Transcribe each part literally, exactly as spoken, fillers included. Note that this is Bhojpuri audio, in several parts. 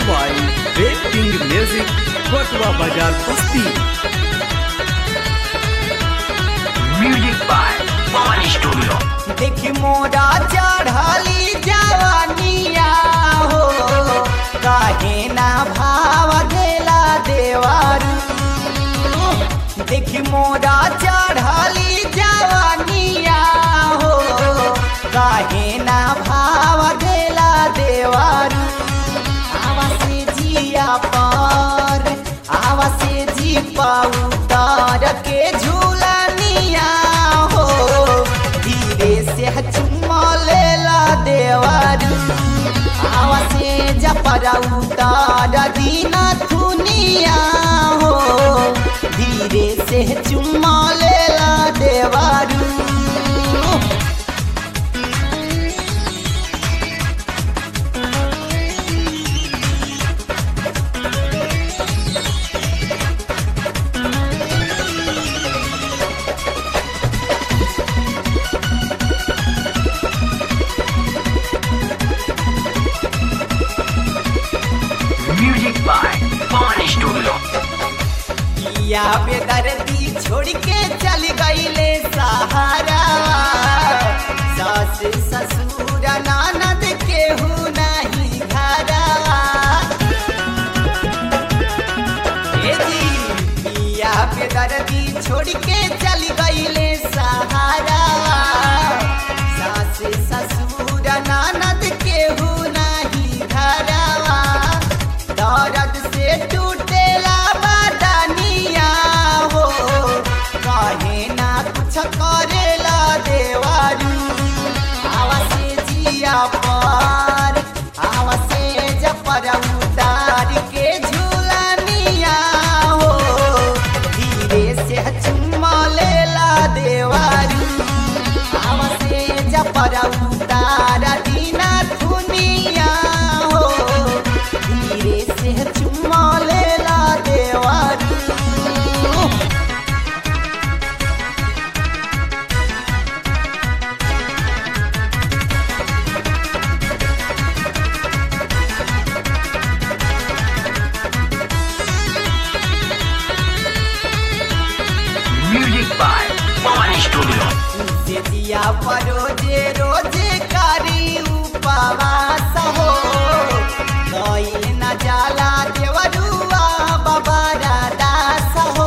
by King Music, Kotwa Bajar Kusti. Music by Pawan Studio. देखी मोरा चढ़ली जवानिया हो काहे ना भाव देला देवारू। देखी मोरा चढ़ली जवानिया हो काहे ना भाव देला देवारू। आवा से जिया पर आवा से जी पाऊ तार के झूलनिया हो धीरे से चुम्मा लेला देवारू। आवा से जपरा उतार दीना थुनिया हो धीरे से चुम्मा लेला देवारू। Music by Pawan Studio. या बेदर्दी छोड़ के चल गईले सहारा। सास ससुर ननद केहू नहीं घरा। ए जी या बेदर्दी छोड़ के चल गईले सहारा। सास ससुर ननद केहू नहीं घरा। दर्द से टूटेला बदनिया हो काहे ना कुछ करेला देवारू। आवा से जिया पर आवा से जपर उतार के झूलनिया हो धीरे से चुम्मा लेला देवारू। आवा से जपर उतार दीना थुनिया हो धीरे से चुम्मा लेला देवारू। Music by Pawan Studio. दिया परोजे रोजे करी उपवास हो गईल न जाला देवरुआ बाबा दास हो।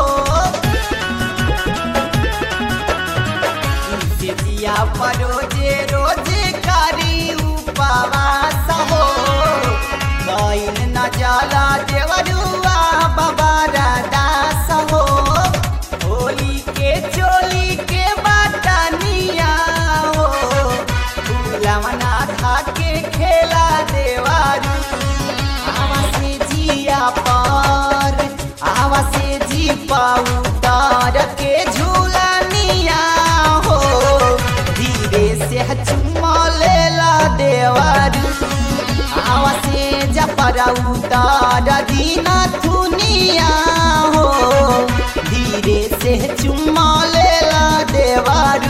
दिया परोजे रोजे करी उपवास हो गईल न जाला देवरुआ बाबा दास हो। होली के चोली के बटनिया हो फूलवना खा के खेला देवारू। आवा से जिया पर आवा से जी पाऊ तार के झूलनिया हो धीरे से चुम्मा लेला देवारू। आवा से जपरा उतार दीना थुनिया हो धीरे से चुम्मा लेला देवारू।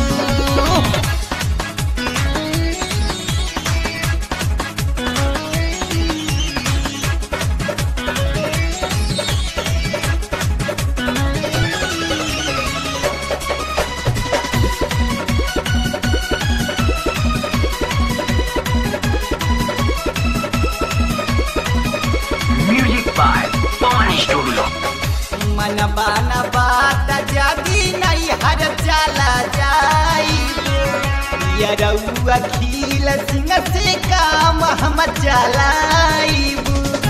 Music by Pawan Studio. मन बाना बात जागी नहीं हर चला जाई। ये रउआ खील सिंह से काम हम चलाईब।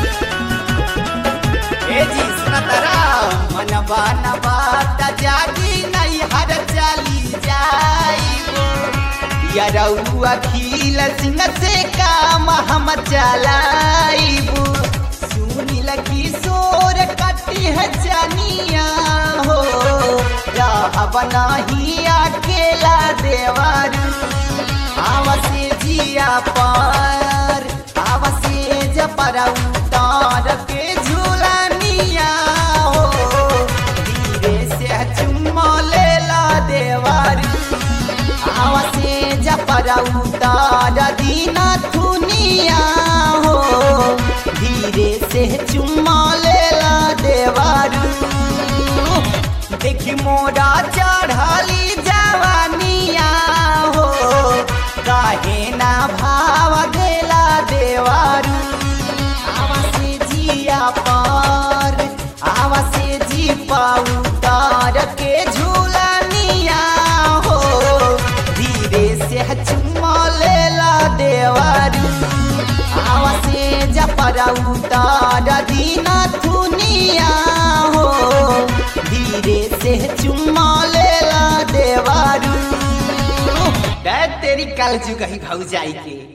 ए जी सुनतरा मन बाना बात जागी नहीं हर चली जाईब। ये रउआ खील सिंह से काम हम चलाईब। सुनील किशोर कटी है जनिया हो राह नहीं अकेला देवारू। आवा से जिया पर आवा से जपरा उतार के झूलनिया हो धीरे से चुम्मा लेला देवारू। आवा से जपरा उतार दीना थुनिया हो धीरे कि मोरा चढ़ली जवानिया हो काहे ना भाव देला देवारू आवा से जिया पर आवा से जी पाऊ तार के झूलनिया हो धीरे से चुम्मा लेला देवारू आवा से जपरा उतार दीना थुनिया हो धीरे से चुम्मा लेला देवारू तेरी कल चुका ही भाऊ जाई के।